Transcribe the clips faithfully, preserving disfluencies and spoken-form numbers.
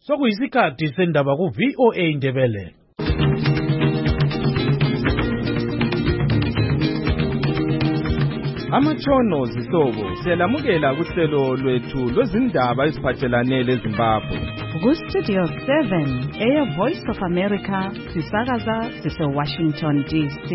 Sokuyisikhathi sendaba ku V O A Ndebele. Amatshono zihlobo siyalamukela kuhlelo lwethu lwezindaba eziphathelane leZimbabwe. Ku Studio seven, Air Voice of America, sisakaza sise Washington D C.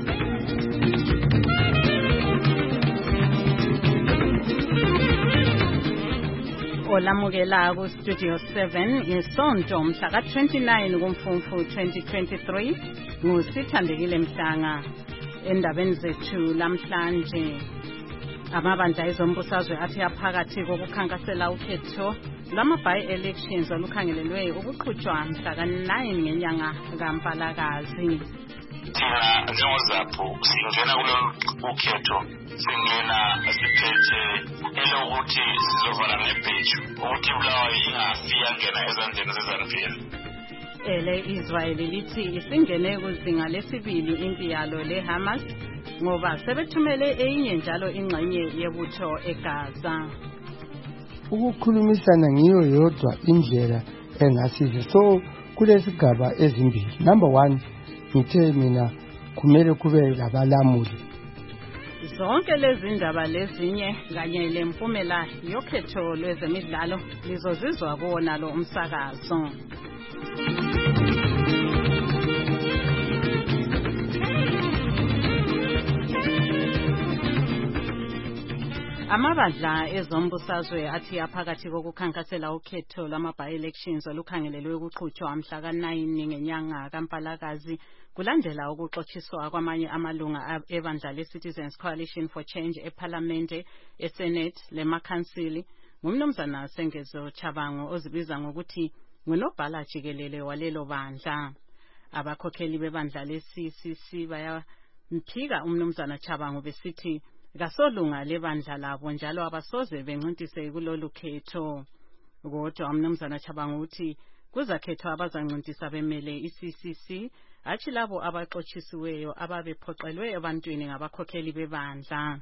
Olamukela ku Studio seven ngesonto mhla ka twenty-nine kuMfumfu twenty twenty-three ngusithandekile Mhlanga. Endabeni zethu lamhlanje amabandla ezombusazwe athi aphakathi kokukhankasela ukhetho lwama-by-elections olukhangelelwe ukuqhutshwa mhla ka nine ngenyanga kaMpalakazi. Thina njengozaphu singena kulolu ukhetho singena siphethe elokuthi sizovala ngebheju ukuthi Bulawayo ingafi yangena ezandleni zeZANU-P F. Ele Israel lithi isingene kuzinga lesibili impi yalo leHamas ngoba sebethumele eyinye njalo ingxenye yebutho eGaza. Ukukhulumisana ngiyo yodwa indlela engasiza. So kulesigaba ezimbili. Number one, ngithe mina kumele kube labalamuli. Zonke lezi ndaba lezinye kanye lempumela yokhetho lwezemidlalo lizozizwa kuwona lo umsakazo. Amabandla ezombusazwe athi aphakathi kokukhankasela ukhetho lwama-by-elections olukhangelelwe ukuqhutshwa mhla ka nine ngenyanga kaMpalakazi kulandela ukuxotshiswa kwamanye amalunga ebandla le-Citizens Coalition for Change eParliamente, eSenate lemakhansili ngumnumzana Sengezo Chabango ozibiza ngokuthi ngunobhala jikelele walelo bandla. Abakhokheli bebandla le-C C C bayamphika umnumzana Chabango besithi kasolunga lebandla labo njalo abasoze bencintise kulolu khetho. Kodwa umnumzana Chabango uthi kuzakhethwa abazancintisa bemele i-C C C athi labo abaxotshisweyo ababephoqelwe ebantwini ngabakhokheli bebandla.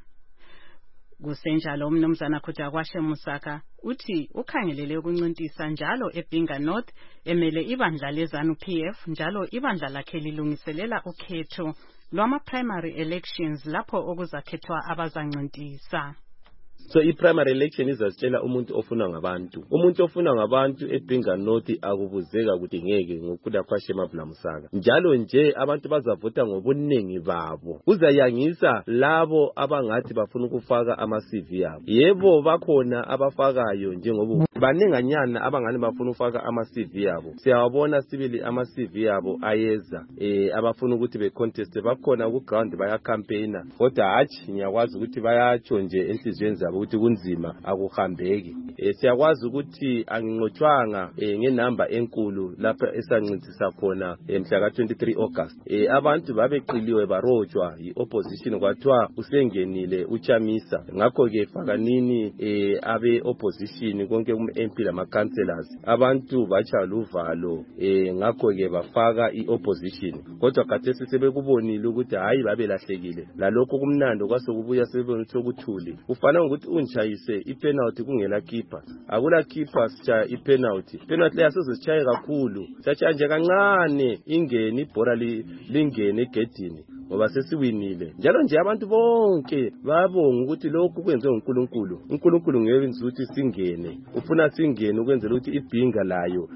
Kusenjalo umnumzana Khutakwashe Musaka uthi ukhangelele ukuncintisa njalo eBinga North emele ibandla leZANU-P F njalo ibandla lakhe lilungiselela ukhetho lwama-primary elections lapho okuzakhethwa abazancintisa. So i-primary election izasitshela umuntu ofuna ngabantu. Umuntu ofuna ngabantu eBinga North akubuzeka ukuthi ngeke ngoKhutakwashe Musaka. Njalo nje abantu bazavota ngobuningi babo. Uzayangisa labo abangathi bafuna ukufaka ama-C V yabo. Yebo bakhona abafakayo njengoba banenganyana abangani bafuna ukufaka ama-C V yabo. Siyawabona sibili ama-C V yabo ayeza eh abafuna ukuthi becontest bakhona ku ground baya campaigner. Kodwa hathi ngiyakwazi ukuthi bayatsho nje enhlizweni zabo ukuthi kunzima akuhambeki. Eh siyakwazi ukuthi anginqotshwanga eh ngenamba enkulu lapha esancintisa khona emhla ka twenty-three August. Eh abantu babeqiliwe barojwa iopposition kwathiwa usengenile uChamisa. Ngakho ke fakanini eh abe opposition konke ku-M P lama councillors. Abantu bacha luvalo eh ngakho ke bafaka iopposition. Kodwa khathesi sebekubonile ukuthi hayi babelahlekile. Lalokho kumnando kwasokubuya sebebona ukuthi okuthuli. Ufana ukuthi unjayise ipenalty kungela keeper. Akula keeper sicha ipenalty. Penalty yasizitshaye kakhulu. Sacha nje kancane ingene ibhola lingene egedini. Ngoba sesiwinile. Njalo nje abantu bonke babonga ukuthi lokhu kwenziwe uNkulunkulu. uNkulunkulu ngeyenza ukuthi singene. Ufuna singene ukwenzela ukuthi iBinga layo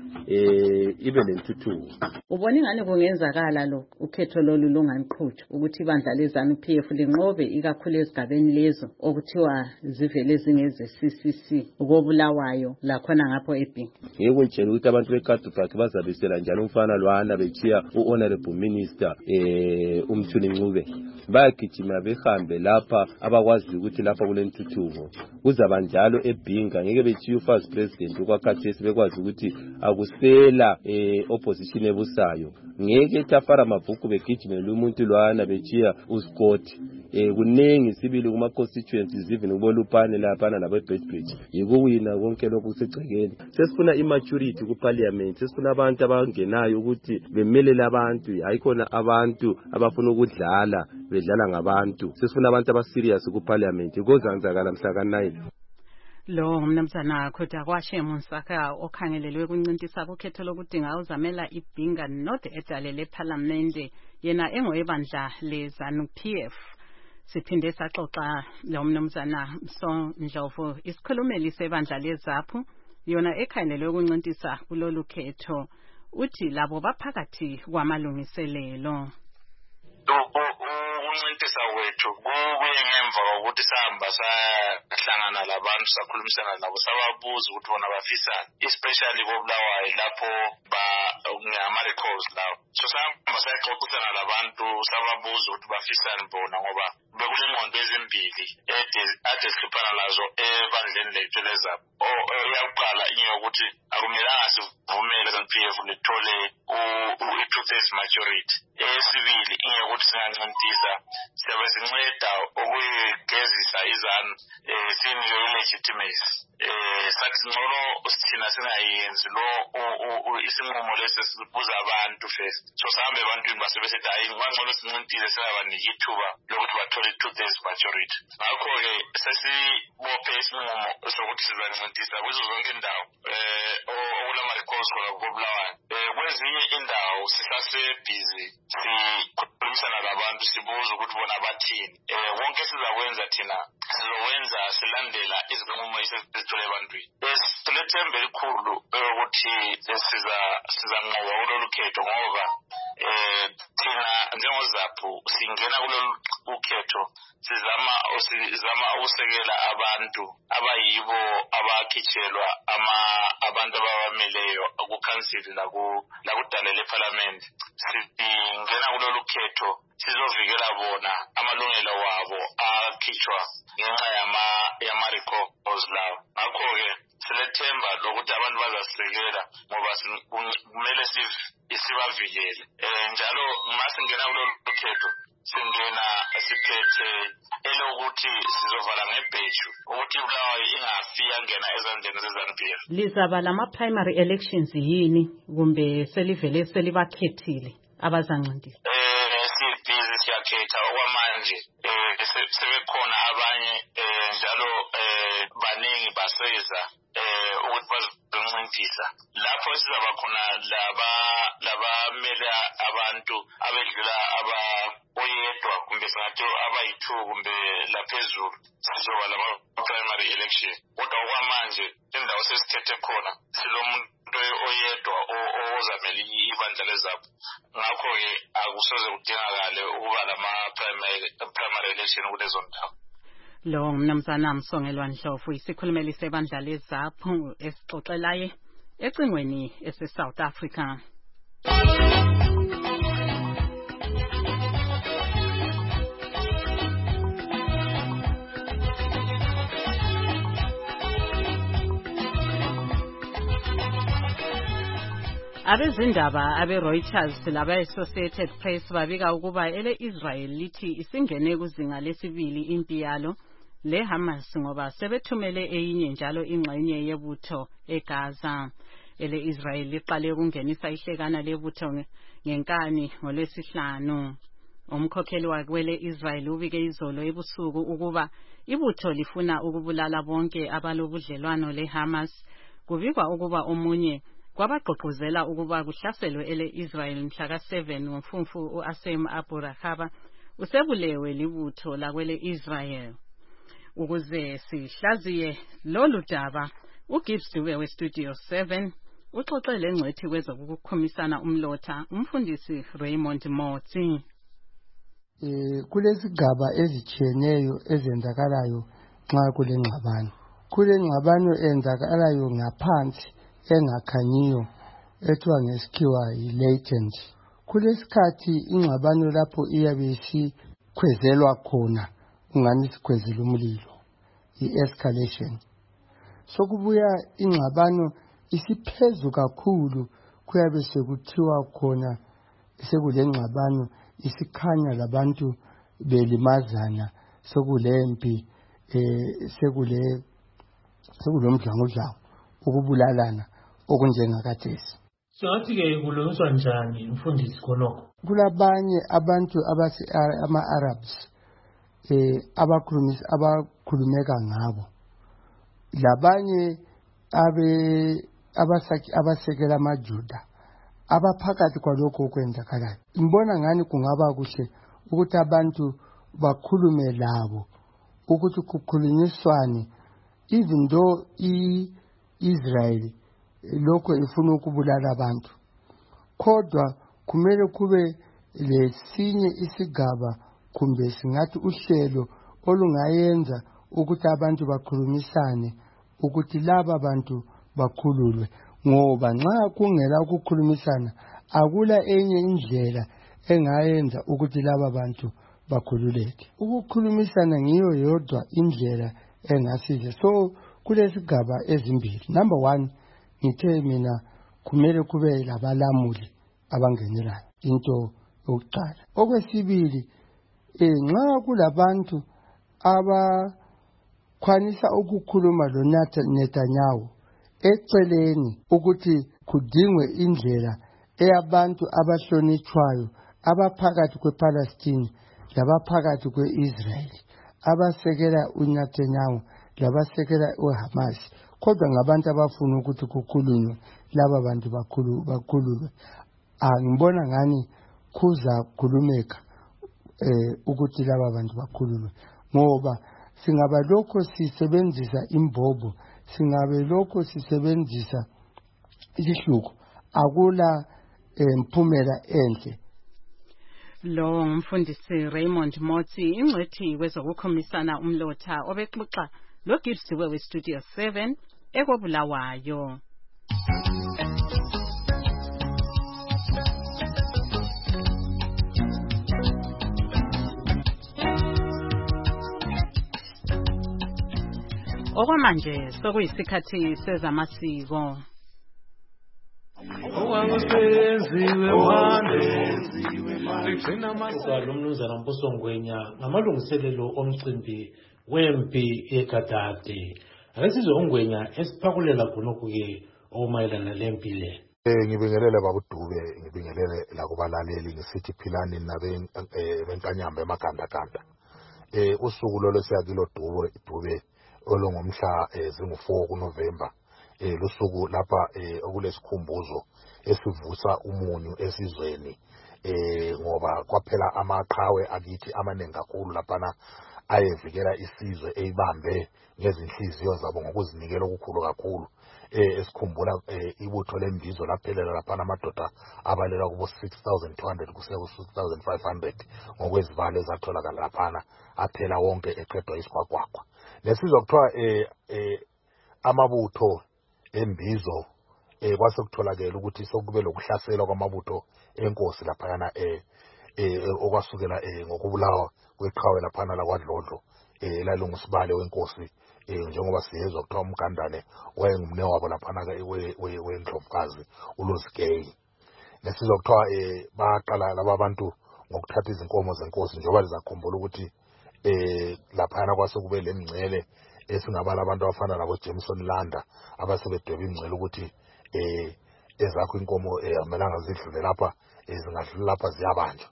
eh ibe lentuthuko. Ubona ingane kungenzakala lo ukhetho lolu lunganiqhutshwa ukuthi ibandla leZANU-P F linqobe ikakhulu ezigabeni lezo okuthiwa zivele zingeze C C C ukobulawayo la khona ngapho eBinga. Ngeke kunjeni ukuthi abantu beKadupak bazabisela njalo umfana lwana bechiya uHonorable Minister eh umthuni Ncube. Bayagijima behambe lapha abakwazi ukuthi lapha kulentuthuko. Kuzaba njalo eBinga ngeke bechiya uFirst President ukwakhathesi bekwazi ukuthi akusela eh opposition ebusayo. Ngeke Tafara Mabhuku begijimela umuntu lwana bechiya uScott. Eh kunengi sibili kuma constituencies even ubolupane lapha nabo eBedbridge. Yikuwina konke lokhu kusegcekeni. Sesifuna immaturity ku parliament. Sesifuna abantu abangenayo ukuthi bemelele abantu. Hayikhona abantu abafuna ukudlala bedlala ngabantu. Sesifuna abantu aba serious ku parliament. Kozanzakala mhla ka nine. Lo mnumzana Khuda kwashe Monsaka okhangelelwe kuncintisa kukhetho lokudinga uzamela ibhinga not edalele parliamente yena engoyebandla lezanu P F. Siphinde saxoxa lo mnumzana Mso Ndlovu isikhulumeli sebandla lezaphu yona ekhangelelwe kuncintisa kulolu khetho uthi labo baphakathi kwamalungiselelo. Ukuncintisa kwethu kubuye ngemva kokuthi sahamba sahlangana labantu sakhulumisana nabo sababuza ukuthi bona bafisani, especially koBulawayo lapho ba ngama-recalls lawo. So sahamba saxoxisana labantu sababuza ukuthi bafisani bona ngoba bekule ngqondo ezimbili ade sihluphana nazo ebandleni lethu lezapho. Eyakuqala inyokuthi akumelanga sivumele iZanu-P F lithole i-two-thirds majority. Eyesibili inyokuthi singancintisa siyabe sinceda ukuyigezisa izanu sinike i-legitimacy. Sathi ngcono sithina singayenzi lo isinqumo lesi sibuza abantu first. So sahambe ebantwini basebesithi hayi ngangcono sincintile singabaniki ithuba lokuthi bathole i-two-thirds majority. Ngakho-ke sesibophe isinqumo sokuthi sizancintisa kuzo zonke indawo okulama-recalls khona koBulawayo. Kwezinye indawo sisasebhizi sikhulumisana labantu sibuza ukuthi bona bathini. Wonke sizakwenza thina sizowenza silandela izinqumo esizithole ebantwini. Silethemba elikhulu ukuthi sizanqoba kulolu khetho ngoba thina njengozaphu singena kulolu khetho sizama sizama ukusekela abantu abayibo abakhitshelwa ama abantu ababameleyo kukhansili lakudala leParliament. Singena kulolu khetho sizovikela bona amalungelo wabo akhitshwa ngenxa yama yama-recalls lawo. Ngakho-ke silethemba lokuthi abantu bazasekela ngoba kumele sibavikele. Njalo masingena kulolu khetho singena siphethe elokuthi sizovala ngebheju ukuthi iBulawayo ingafi yangena ezandleni zeZanu-P F. Lizaba lama-primary elections yini kumbe selivele selibakhethile abazanqindile? Sibhizi siyakhetha okwamanje. Sebekhona abanye njalo baningi baseza ukuthi bazoncintisa. Lapho sizaba khona labamele abantu abedlula oyedwa kumbe singathi abayi-two kumbe laphezulu sizoba lama-primary election. Kodwa okwamanje indawo sesikhethe khona silomuntu oyedwa ozamele ibandla lezapho. Ngakho-ke akusoze kudingakale ukuba lama-primary election kulezo ndawo. Lo mnumzana Msongelwa Ndlovu isikhulumeli sebandla lezaphu esixoxelaye ecingweni ese-South Africa. Abezindaba abe-Reuters labe-Associated Press babika ukuba ele-Israel lithi isingene kuzinga lesibili impi yalo le-Hamas ngoba sebethumele eyinye njalo ingxenye yebutho eGaza. Ele-Israel liqale ukungenisa ihlekana lebutho ngenkani ngolwesihlanu. Umkhokheli wakwele-Israel ubike izolo ebusuku ukuba ibutho lifuna ukubulala bonke abalobudlelwano le-Hamas. Kubikwa ukuba omunye kwabagqugquzela ukuba kuhlaselwe ele-Israel mhla ka-seven ngoMfumfu u-Asem Abu Rahaba usebulewe libutho lakwele-Israel. Ukuze sihlaziye lolu daba, uGibbs Dube weStudio seven uxoxele ngcethi kwezokukhomisana umlotha umfundisi Raymond Motsi. Eh kulesigaba ezitshiyeneyo ezenzakalayo nxa kule ngxabano. Kule ngxabano enzakalayo ngaphansi engakhanyiyo ethiwa ngesikhiwa yi-latent. Kulesikhathi ingxabano lapho iyabe isikhwezelwa khona ungani sikhwezela umlilo, i-escalation. Sokubuya ingxabano isiphezu kakhulu kuyabe sekuthiwa khona sekule ngxabano isikhanya labantu belimazana sekulempi eh sekule sekulomdlangudlango ukubulalana okunjengakathesi. Singathi-ke kulungiswa njani mfundisi khonokho? Kulabanye abantu abasi ama-Arabs eh abakhulumisa abakhulumeka ngabo labanye abe abasaki abasekela amaJuda abaphakathi kwalokho okwenzakalayo. Ngibona ngani kungaba kuhle ukuthi abantu bakhulume labo ukuthi kukhulunyiswane, even though i-Israel lokho ifuna ukubulala abantu, kodwa kumele kube lesinye isigaba kumbe singathi uhlelo olungayenza ukuthi abantu bakhulumisane ukuthi laba bantu bakhululwe, ngoba nxa kungela ukukhulumisana akula enye indlela engayenza ukuthi laba bantu bakhululeke. Ukukhulumisana ngiyo yodwa indlela engasiza. So kulesigaba ezimbili. Number one, ngithe mina kumele kube labalamuli abangenelayo, into yokuqala. Okwesibili, eh nxa kulabantu abakwanisa ukukhuluma lo Netanyahu eceleni ukuthi kudingwe indlela eyabantu abahlonitshwayo abaphakathi kwePalestine labaphakathi kweIsrael abasekela uNetanyahu labasekela uHamas, kodwa ngabantu abafuna ukuthi kukhulunywe laba bantu bakhulu bakhululwe. Angibona ngani kuza khulumeka eh ukuthi laba bantu bakhululwe, ngoba singabe lokho sisebenzisa imbobo, singabe lokho sisebenzisa isihluko, akula imphumela enhle. Lo ngumfundisi Raymond Motsi, ingcwethi kwezokukhomisana umlotha obexoxa lo Gilsiwe we Studio seven ekobulawayo. Okwamanje sokuyisikhathi sezamasiko. Lo mnumzana Mpusongwenya ngamalungiselelo omcimbi wempi eGadade. Akasizwe uNgwenya esiphakulela khonokho-ke omayelana lempi le. Eh ngibingelele babudube, ngibingelele la kubalaleli ngisithi philani nabe benkanyamba emagandaganda. Eh usuku lolo siyakilo dube dube olongomhla zingu-four kuNovember. Eh lusuku lapha okulesikhumbuzo esivusa umunyu esizweni, eh ngoba kwaphela amaqhawe akithi amaningi kakhulu laphana ayevikela isizwe eyibambe ngezinhliziyo zabo ngokuzinikela okukhulu kakhulu. Eh esikhumbula ibutho lembizo laphelela laphana amadoda abalela kubo six thousand two hundred kusiya ku six thousand five hundred ngokwezivalo ezatholakala laphana, aphela wonke eqedwa isikwagwagwa. Lesizwe kuthiwa eh eh amabutho embizo eh kwase kutholakala ukuthi sokube lokuhlasela kwamabutho enkosi laphana eh eh okwasukela eh ngokubulawa kweqhawe laphana la kwaDlodlo eh lalungusibale wenkosi eh njengoba siyezwa kuthiwa umgandane wayengumne wabo laphana wendlovukazi uLozikeyi. Lesizwe kuthiwa eh baqala laba bantu ngokuthatha izinkomo zenkosi njengoba lizakhumbula ukuthi eh laphana kwase kube lemngcele esingabala abantu abafana nabo Jameson Landa abasebedweba ingcele ukuthi eh ezakho inkomo amelanga zidlule lapha ezingadlula lapha ziyabanjwa.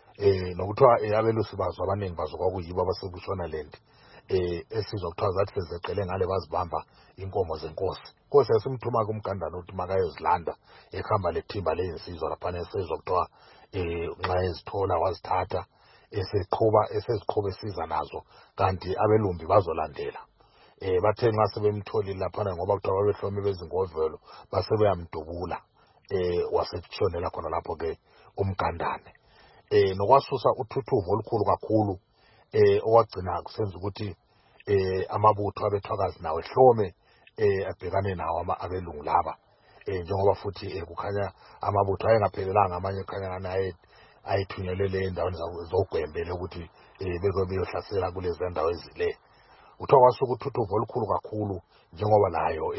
Eh nokuthiwa abelusi bazo abaningi bazo kwakuyibo abasebushona land eh esizwa kuthiwa zathi sezeqele ngale bazibamba inkomo zenkosi. Inkosi yasimthuma kumgandana ukuthi makayozilanda ekhamba lethimba leyinsizwa laphana esizwa kuthiwa eh nxa ezithola wazithatha eseqhoba eseziqhobe esiza nazo, kanti abelumbi bazolandela. Eh bathe nxa sebemtholile laphana ngoba kuthiwa babehlome bezingovelo basebeyamdubula eh wasetshonela khona lapho ke umgandane. Eh nokwasusa uthuthuvo olukhulu kakhulu eh owagcina kusenza ukuthi eh amabutho abethwakazi nawo ehlome eh abhekane nawo ama abelungu laba. Eh njengoba futhi kukhanya amabutho ayengaphelelanga amanye kukhanya naye ayithunyelele endaweni zogwembele ukuthi eh beke beyohlasela kulezi ndawo ezile. Kuthiwa kwasuka uthuthuvo olukhulu kakhulu njengoba nayo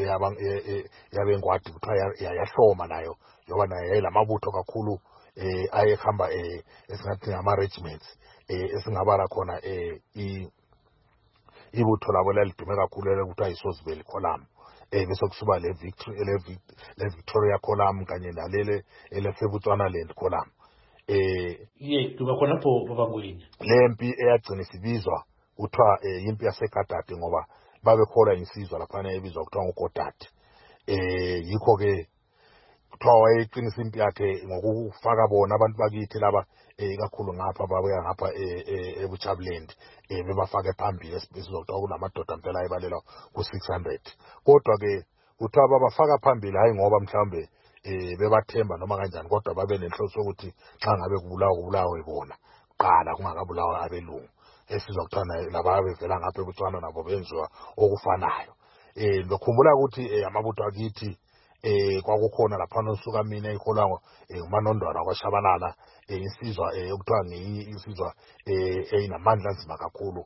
yabengwadi kuthiwa yahloma nayo yoba nayo yayilamabutho kakhulu eh ayehamba eh esingathi ama regiments eh esingabala khona eh ibutho labo lalidume kakhulu ekuthiwa yiSosville column, eh bese kusuba le victory le Victoria column kanye nalele elesebutswana land column. Eh ye kuba khona pho babangwenya lempi eyagcina sibizwa kuthiwa impi yaseGadade ngoba babekhola insizwa laphana ebizwa kuthiwa nguGodati. Eh yikho ke kuthiwa wayeqinisa impi yakhe ngokufaka bona abantu bakithi laba ikakhulu ngapha babuya ngapha eBuchabuland eh bebafake phambili esibizwa kunamadoda impela ayibalela ku six hundred. Kodwa ke kuthiwa babafaka phambili hayi ngoba mhlambe eh bebathemba noma kanjani, kodwa babe nenhloso ukuthi xa ngabe kubulawa kubulawe bona qala kungakabulawa abelungu esizwa kuthana laba bevela ngapha eBotswana nabo benziwa okufanayo. Eh ngikhumbula ukuthi amabutho akithi eh kwakukhona lapha nosuka mina ikholwa uManondwana kwaShabalala insizwa ekuthiwa ngiyinsizwa eyinamandla nzima kakhulu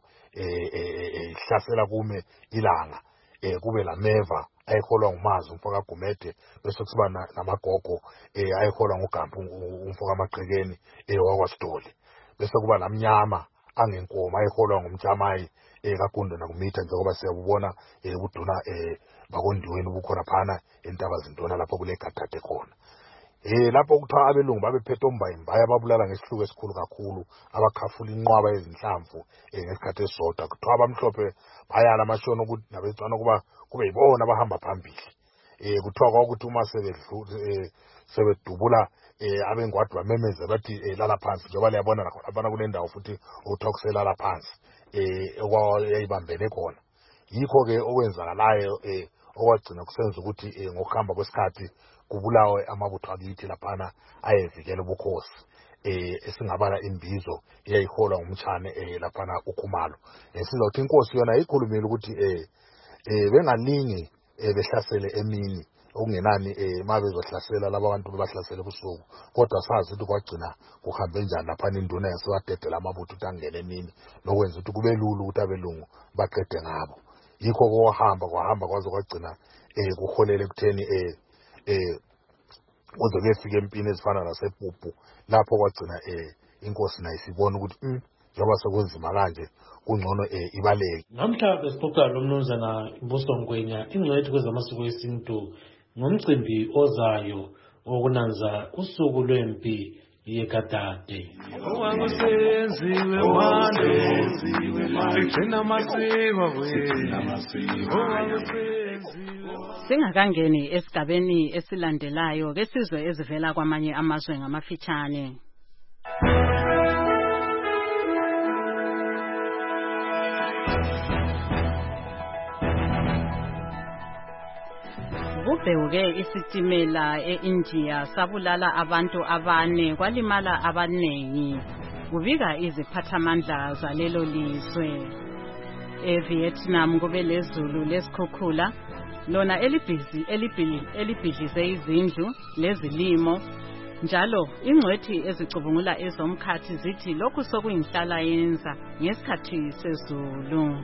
eh ihlasela kume ilanga eh kube lameva ayikholwa nguMazi umfoka Gumede, bese kusiba namagogo eh ayikholwa nguGampu umfoka Maqhekeni eh wakwaSidoli, bese kuba lamnyama angenkoma ayikholwa ngumjamayi eh kaGundo nakumitha njengoba siyabubona eh uduna eh bakondiweni ubukhona phana entaba zintona lapho kule Gatate khona. Eh lapho kuthiwa abelungu babephethe ombayimbaya babulala ngesihluku esikhulu kakhulu, abakhafula inqwaba ezinhlamvu eh ngesikhathi esodwa. Kuthiwa abamhlophe bayala amashona ukuthi nabetsana kuba kube yibona abahamba phambili. Eh kuthiwa kwakuthi uma sebedlule sebedubula eh abengwadi bamemeze bathi lala phansi njengoba liyabona lapha kule ndawo futhi ukuthiwa kuselala phansi eh okwayibambene khona. Yikho ke okwenzakalayo eh okwagcina kusenza ukuthi ngokuhamba kwesikhathi kubulawe amabutho akithi laphana ayevikela ubukhosi eh esingabala imbizo eyayiholwa ngumtshane eh laphana uKhumalo. Esizothi inkosi yona ikhulumile ukuthi eh eh benganingi behlasele emini okungenani eh mabezohlasela laba bantu bebahlasele ebusuku, kodwa sazi ukuthi kwagcina kuhambe njani lapha induna yasewadedela amabutho utangene emini lokwenza ukuthi kube lulu ukuthi abelungu baqede ngabo. Yikho kohamba kwahamba kwaze kwagcina eh kuholele ekutheni eh eh kuze kuyefika empini ezifana nasePupu lapho kwagcina eh inkosi nayo sibona ukuthi mm njengoba sekunzima kanje kungcono eh ibaleke. Namhla besixoxa lo mnumzana Mbuso Ngwenya ingcwethi kwezamasiko esintu ngomcimbi ozayo okunanza usuku lwempi yeGatate. Owakusenziwe wandeziwe sigcina amasiko Singakangeni esigabeni esilandelayo ke sizwe ezivela kwamanye amazwe ngamafitshane. Kubheuke isitimela eIndia sabulala abantu abane kwalimala abanengi, kubika iziphathamandla zalelo lizwe. EVietnam kube lezulu lesikhukhula lona elibhizi elibhidlize izindlu lezilimo, njalo ingcwethi ezicubungula ezomkhathi zithi lokhu sokuyinhlala yenza ngesikhathi sezulu.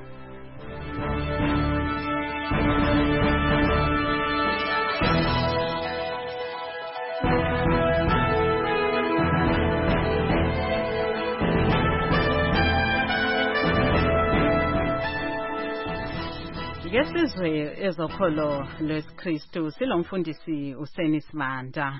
Ngesizwe ezokholo lwesikristu silomfundisi uSeni Simanda.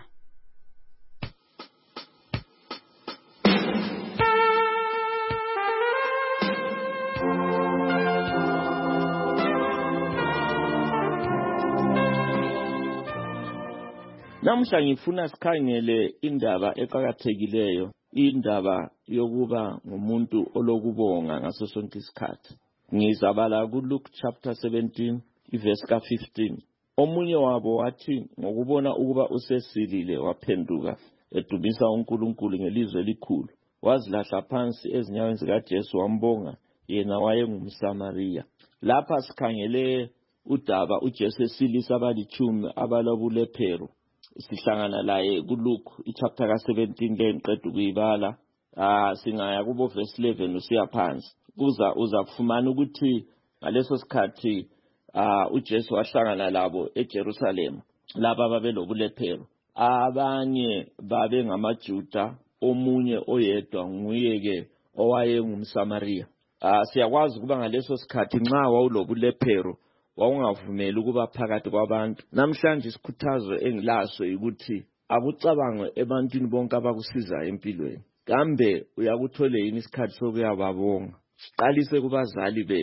Namhla ngifuna sikhangele indaba eqhakathekileyo, indaba yokuba ngumuntu olokubonga ngaso sonke isikhathi. Ngizabala kuLuke chapter seventeen verse ka fifteen. Omunye wabo wathi ngokubona ukuba usesilile waphenduka edumisa uNkulunkulu ngelizwi elikhulu, wazilahla phansi ezinyaweni zikaJesu wambonga, yena wayengumSamariya. Lapha sikhangele udaba uJesu esilisa abalitshumi abalobulephero. Sihlangana laye kuLuke chapter ka seventeen le ngiqeda ukuyibala. Ah singaya kubo verse eleven usiya phansi. Kuza uzafumana ukuthi ngaleso sikhathi ah uJesu wahlangana labo eJerusalem laba babelobulephero. Abanye babe ngamaJuda, omunye oyedwa nguye ke owayengumSamariya. Ah siyakwazi kuba ngaleso sikhathi nxa wawulobulephero wawungavumeli ukuba phakathi kwabantu. Namhlanje isikhuthazo engilaso ukuthi akucabange ebantwini bonke abakusiza empilweni, kambe uyakuthole yini isikhathi sokuyababonga. Siqalise kubazali bethu,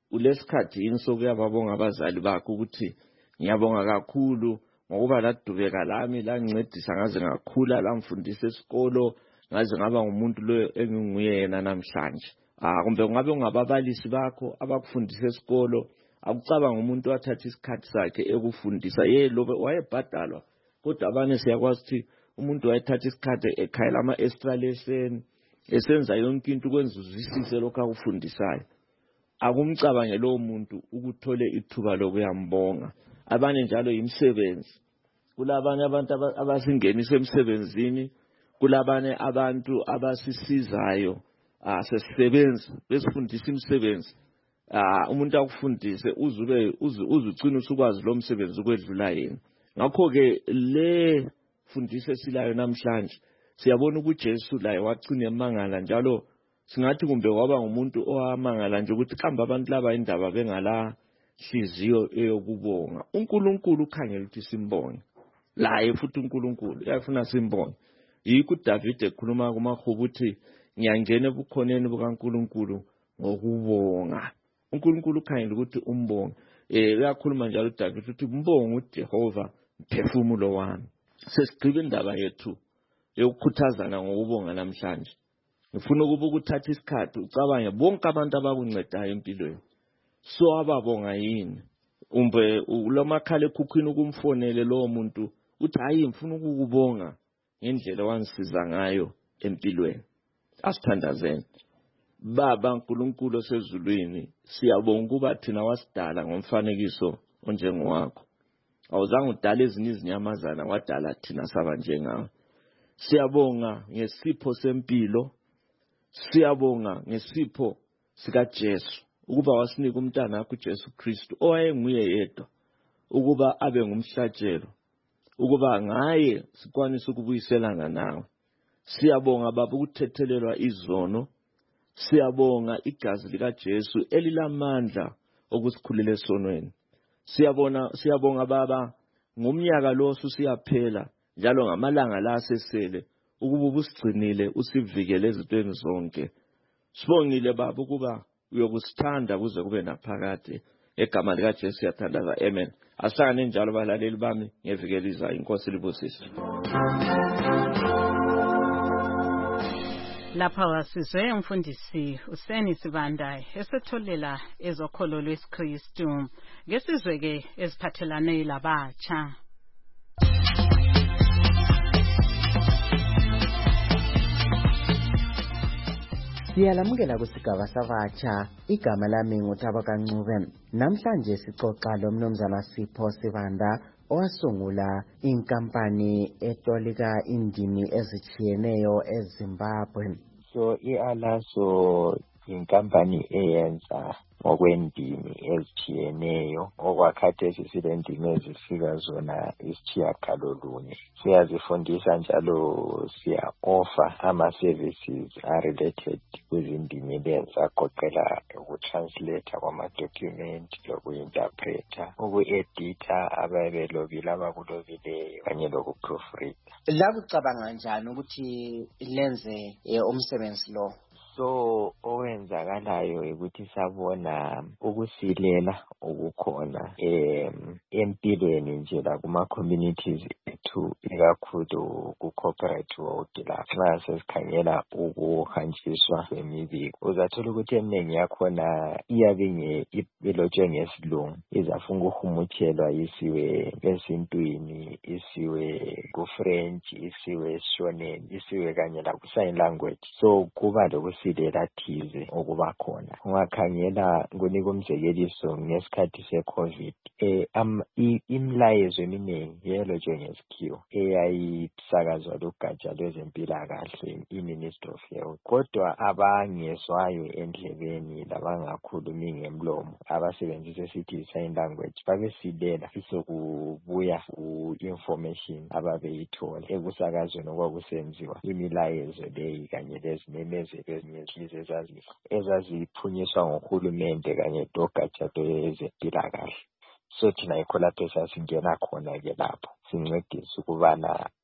ulesikhathi yini sokuyababonga abazali bakho ukuthi ngiyabonga kakhulu ngokuba ladubeka lami lancedisa ngaze ngakhula lamfundisa esikolo ngaze ngaba ngumuntu lo enginguyena namhlanje. Ah kumbe ungabe ungababalisi bakho abakufundisa esikolo akucabanga umuntu wathatha isikhathi sakhe ekufundisa ye lobe wayebhadalwa kodwa abane siyakwazi ukuthi umuntu wayethatha isikhathi ekhayela ama extra lesson esenza yonke into ukwenza uzwisise lokho akufundisayo. Akumcabange lo muntu ukuthole ithuba lokuyambonga. Abanye njalo imisebenzi, kulabanye abantu abasingenisa emsebenzini, kulabanye abantu abasisizayo ah sesisebenza besifundisa imisebenzi. Ah umuntu akufundise uzube uzucina usukwazi lo msebenzi ukwedlula yena. Ngakho ke le fundise silayo namhlanje siyabona ukuthi Jesu laye wagcina emangala njalo singathi kumbe waba ngumuntu owamangala nje ukuthi kambe abantu laba indaba bengala hliziyo eyokubonga. uNkulunkulu ukhangela ukuthi simbonge laye futhi uNkulunkulu uyafuna simbonge. Yikho uDavid ekhuluma kumaHubo ukuthi ngiyangena ebukhoneni bukaNkulunkulu ngokubonga. uNkulunkulu ukhangela ukuthi umbonge. Eh uyakhuluma njalo uDavid ukuthi umbonge uJehova mphefumulo wami. Sesigqiba indaba yethu yokukhuthazana ngokubonga namhlanje. Ngifuna ukuba ukuthatha isikhathi ucabange bonke abantu abakuncedayo empilweni. So ababonga yini? Umbe ulomakhala ekhukhwini ukumfonele lo muntu uthi hayi ngifuna ukukubonga ngendlela wangisiza ngayo empilweni. Asithandazeni. Baba uNkulunkulu osezulwini siyabonga ukuba thina wasidala ngomfanekiso onjengowakho. Awuzange udala ezinye izinyamazana wadala thina saba njengawe. Siyabonga ngesipho sempilo. Siyabonga ngesipho sika Jesu ukuba wasinika umntana wakhe uJesu Kristu owayenguye yedwa ukuba abe ngumhlatshelo ukuba ngaye sikwanise ukubuyiselana nawe. Siyabonga baba ukuthethelelwa izono. Siyabonga igazi lika Jesu elilamandla okusikhulela esonweni. Siyabona siyabonga baba ngomnyaka lo siyaphela njalo ngamalanga la sesele ukuba ubusigcinile usivikele ezintweni zonke. Sibongile baba ukuba uyokusithanda kuze kube naphakade. Egama lika Jesu siyathandaza. Amen. Asane njalo balaleli bami ngevikeliza inkosi libusise. Lapha wasizwe umfundisi uSeni Sibanda esetholela ezokholo lweSikristu ngesizwe ke eziphathelane labatsha. Siyalamukela kusigaba sabatsha. Igama lami nguThaba Kancube. Namhlanje sixoxa lo mnumzana Sipho Sibanda owasungula inkampani etolika indimi ezitshiyeneyo eZimbabwe. So i-Alaso inkampani eyenza ngokwendimi ezitshiyeneyo okwakhathesi silendimi ezifika zona isitshiyagalolunye. Siyazifundisa njalo siya offer ama-services are-related kwizindimi lezi agoqela ukutranslate kwama-document, loku-interpreta, uku-edita ababelobile abakulobileyo kanye loku-proofread. Lakucabanga njani ukuthi lenze umsebenzi lo? So owenzakalayo ukuthi sabona ukusilela okukhona em empilweni nje la kuma communities ethu ikakhulu ku corporate world la nxa sesikhangela ukuhanjiswa kwemibiko uzathola ukuthi eminengi yakhona iyabe ilotshwe ngesilungu izafuna ukuhumutshelwa isiwe esintwini isiwe ku French isiwe Shoneni isiwe kanye la ku sign language. So kuba lokusi thize okuba khona ungakhangela kunika umzekeliso ngesikhathi se-COVID eh am imlayezo eminingi yelotshwe ngesikhiwo eyayisakazwa lugatsha lwezempilakahle i-Ministry of Health kodwa abangezwayo endlebeni labangakhulumi ngemlomo abasebenzisa esithi sign language babesilela isokubuya ku-information ababeyithola ekusakazweni okwakusenziwa imilayezo leyi kanye lezimemezelo ezinye ezazi ezaziphunyiswa ngohulumende kanye logatsha lwezempilakahle. So thina yikho lapho esasingena khona ke lapho sincedisa ukubana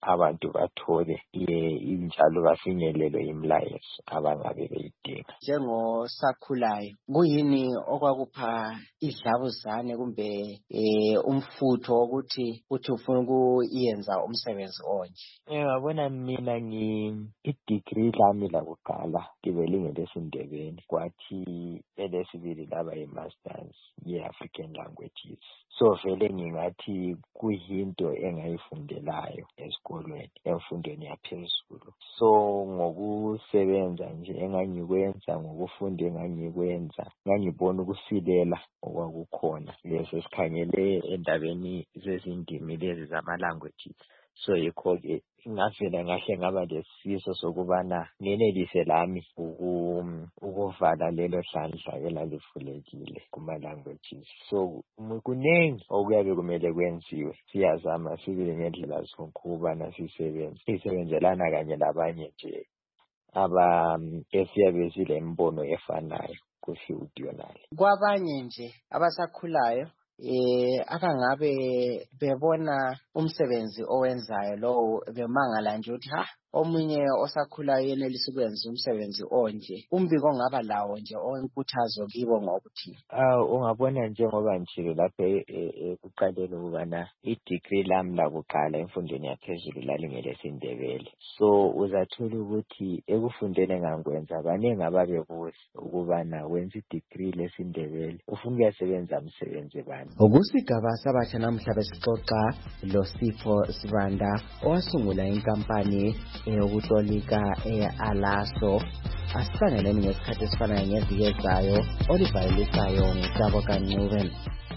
abantu bathole injalo bafinyelelwe imilayezo abangabe beyidinga. Njengosakhulayo kuyini okwakupha idlabuzane kumbe eh umfutho ukuthi uthi ufuna ukuyenza umsebenzi onje? Ngiyabona mina ngi i-degree lami lakuqala ngibelingeleSindebele, kwathi elesibili laba i-masters ye-African languages. So vele ngingathi kuyinto engayifundelayo esikolweni emfundweni yaphezulu. So ngokusebenza nje engangikwenza, ngokufunda engangikwenza, ngangibona ukusilela okwakukhona leso sikhangele endabeni zezindimi lezi zama-languages. So yikho-ke ngavela ngahle ngaba lesifiso sokubana ngenelise lami ukuvala lelo hlandla elalivulekile kuma-languages. So kuningi okuyabe kumele kwenziwe, siyazama sibile ngendlela zonke ukubana sisebenze sisebenzelana kanye labanye nje aba esiyabe sile mbono efanayo ku-field yonale. Kwabanye nje abasakhulayo eh akangabe bebona umsebenzi owenzayo lo bemangala nje uthi ha omunye osakhulayo yenelisa ukwenza umsebenzi onje, umbiko ongaba lawo nje owenkuthazo kibo ngokuthi ah ungabona njengoba njalo lapha ekuqaleni ukubana i-degree lami lakuqala emfundweni yaphezulu lalingeleSindebele. So uzathola ukuthi ekufundeni ngangikwenza baningi ababebuza ukubana wenza i-degree leSindebele ufuna ukuyasebenza umsebenzi bani. Ukusigaba sabatsha namhla besixoxa loSipho Sibanda owasungula inkampani eyokutolika e-Alaso. Asifaneleni ngesikhathi esifanayo ngeviki ezayo. Oliver Elisayo ngitabo kaNcube.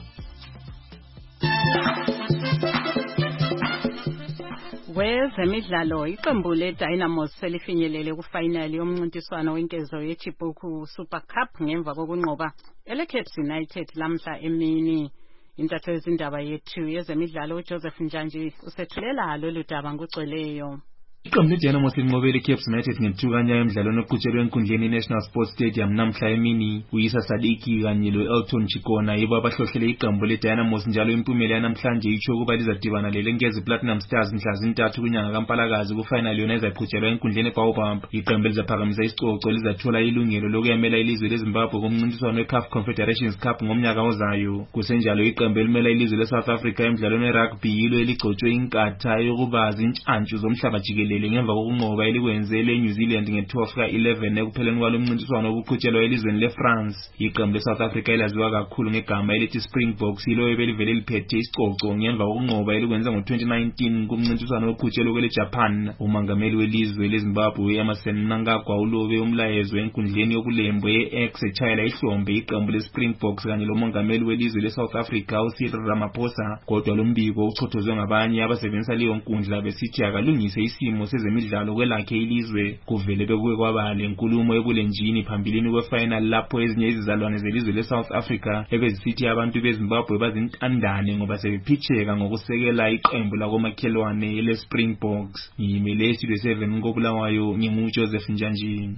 Kwezemidlalo iqembu leDynamos selifinyelele kufinali yomncintiswano wenkezo yeChibuku Super Cup ngemva kokunqoba eleCaps United lamhla emini. Intatho yezindaba yethu yezemidlalo uJoseph Njanji usethulela lolu daba ngugcweleyo. Iqembu leDynamos linqobele iCaps United ngemthukanya emidlalweni oqhutshelwe enkundleni iNational Sports Stadium namhla emini. Uyisa Sadiki kanye lo-Elton Chikona yibo abahlohlele iqembu leDynamos, njalo impumela yanamhlanje itsho ukuba lizadibana leLenkezi Platinum Stars mhla zintathu kunyanga kaMpalakazi kufinali yona ezaqhutshelwa enkundleni eBaobab. Iqembu lizaphakamisa isicoco lizathola ilungelo lokuyamela ilizwe leZimbabwe kumncintiswano weCAF Confederations Cup ngomnyaka ozayo. Kusenjalo iqembu elimela ilizwe leSouth Africa emidlalweni werugby yilo eligcotshwe inkatha yokuba zintshantshu zomhlaba jikelele ngemva kokunqoba elikwenzele eNew Zealand nge-twelve ka eleven ekupheleni kwalo mncintiswano obuqhutshelwa elizweni leFrance. Iqembu leSouth Africa elaziwa kakhulu ngegama elithi Springboks yilo ebelivele liphethe isicoco ngemva kokunqoba elikwenza ngo-twenty nineteen kumncintiswano oqhutshelwe kweleJapan. Umongameli welizwe leZimbabwe Emmerson Mnangagwa ulobe umlayezo enkundleni yobulembu ye-X echayela ihlombe iqembu leSpringboks kanye lomongameli welizwe leSouth Africa uCyril Ramaphosa. Kodwa lo mbiko uchothozwe ngabanye abasebenzisa leyo nkundla besithi akalungise isimo sezemidlalo kwelakhe ilizwe. Kuvele bekuwe kwaba lenkulumo ebulenjini phambilini kwefinal lapho ezinye izizalwane zelizwe leSouth Africa ebezisithi abantu beZimbabwe bazintandane ngoba sebephitheka ngokusekela iqembu lakomakhelwane leSpringboks. Ngiyimele Studio seven ngobulawayo nginguJoseph Njanji.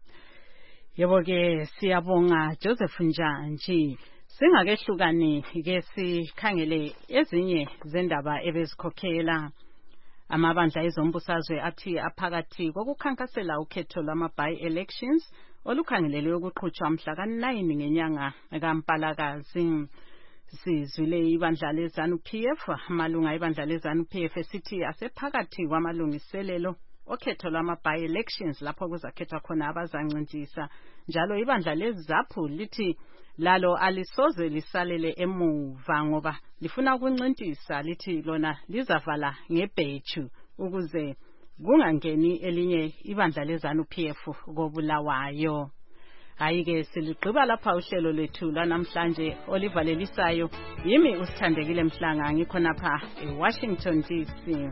Yebo ke siyabonga Joseph Njanji. Singakehlukani ke sikhangele ezinye zendaba ebezikhokhela. Amabandla ezombusazwe athi aphakathi kokukhankasela ukhetho lwama-by-elections olukhangelelwe ukuqhutshwa mhla ka nine ngenyanga kaMpalakazi. Sizwile ibandla leZANU-P F, amalunga ibandla leZANU-P F esithi asephakathi kwamalungiselelo okhetho lwama-by-elections lapho kuzakhethwa khona abazancintisana. Njalo ibandla leZAPU lithi lalo alisoze lisalele emuva ngoba lifuna ukuncintisa, lithi lona lizavala ngebheju ukuze kungangeni elinye ibandla leZANU-P F kobulawayo. Hayi ke siligqiba lapha uhlelo lwethu lanamhlanje. Oliver Elisayo yimi usithandekile Mhlanga ngikhona pha eWashington D C.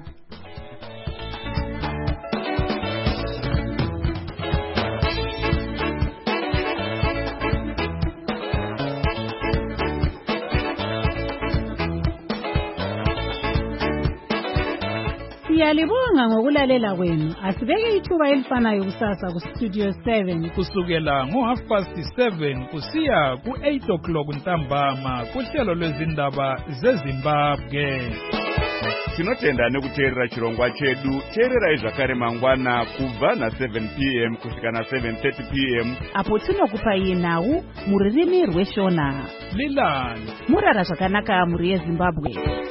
Siyalibonga ngokulalela kwenu. Asibeke ithuba elifanayo kusasa ku Studio seven kusukela ngo half past seven kusiya ku eight o'clock ntambama kuhlelo lwezindaba zeZimbabwe. tinotenda nekuteerera chirongwa chedu. Teererai zvakare mangwana kubva na seven p m kusvika na seven thirty p m apo tinokupai nhau mururimi rweshona. Leland murara zvakanaka muri yeZimbabwe.